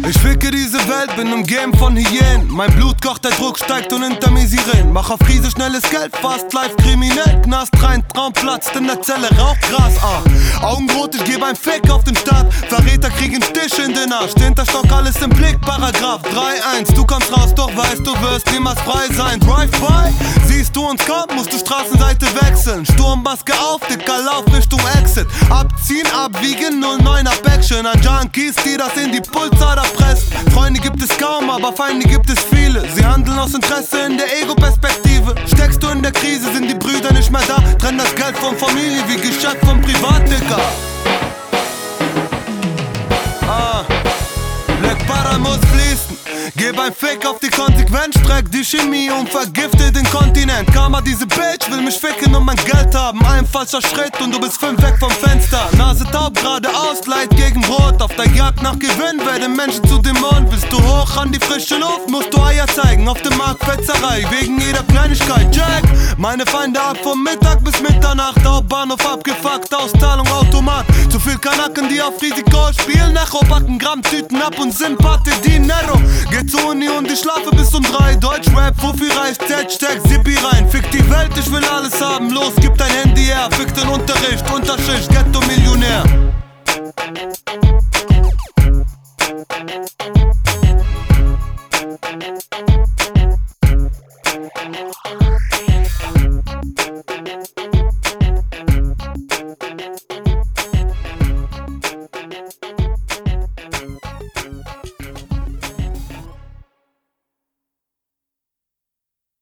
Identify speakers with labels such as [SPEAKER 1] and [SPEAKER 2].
[SPEAKER 1] Ich ficke diese Welt, bin umgeben von Hyänen. Mein Blut kocht, der Druck steigt und hinter mir Sirenen. Mach auf Krise schnelles Geld, fast live kriminell. Knast rein, Traum platzt in der Zelle, Rauchgras, Augenrot, ich geb ein Fick auf den Staat. Verräter kriegen Stich in den Arsch. Hinterstock, alles im Blick, Paragraph 3-1. Du kommst raus, doch weißt, du wirst niemals frei sein. Drive-by, siehst du uns kommen, musst du Straßenseite wechseln. Sturmmaske auf, dicker Lauf Richtung Exit. Abziehen, abwiegen, 09 ab Action. An Junkies, die das in die Pulsader pressen. Freunde gibt es kaum, aber Feinde gibt es viele. Sie handeln aus Interesse in der Ego-Perspektive. Steckst du in der Krise, sind die Brüder nicht mehr da. Trenn das Geld von Familie wie Geschäft vom Privatdicker. Black Butter muss fließen. Geb ein Fick auf die Konsequenz, streck die Chemie und vergifte den Kontinent. Karma, diese Bitch will mich ficken und mein Geld haben. Ein falscher Schritt und du bist 5 weg vom Fenster. Nase taub, geradeaus, Leid gegen Brot. Auf der Jagd nach Gewinn werden Menschen zu Dämonen. Willst du hoch an die frische Luft, musst du Eier zeigen. Auf dem Markt Fetzerei, wegen jeder Kleinigkeit. Jack, meine Feinde ab vom Mittag bis Mitternacht. Hauptbahnhof abgefuckt, Auszahlung Automat. Zu viel Kanaken, die auf Risiko spielen. Echo, backen Grammtüten ab und Sympathie Dinero. Geh zur Uni und ich schlafe bis um 3. Deutschrap, Fuffi reißt, Hashtag Zippi rein. Fick die Welt, ich will alles haben. Los, gib dein Handy her. Fick den Unterricht, Unterschicht, Ghetto-Millionär.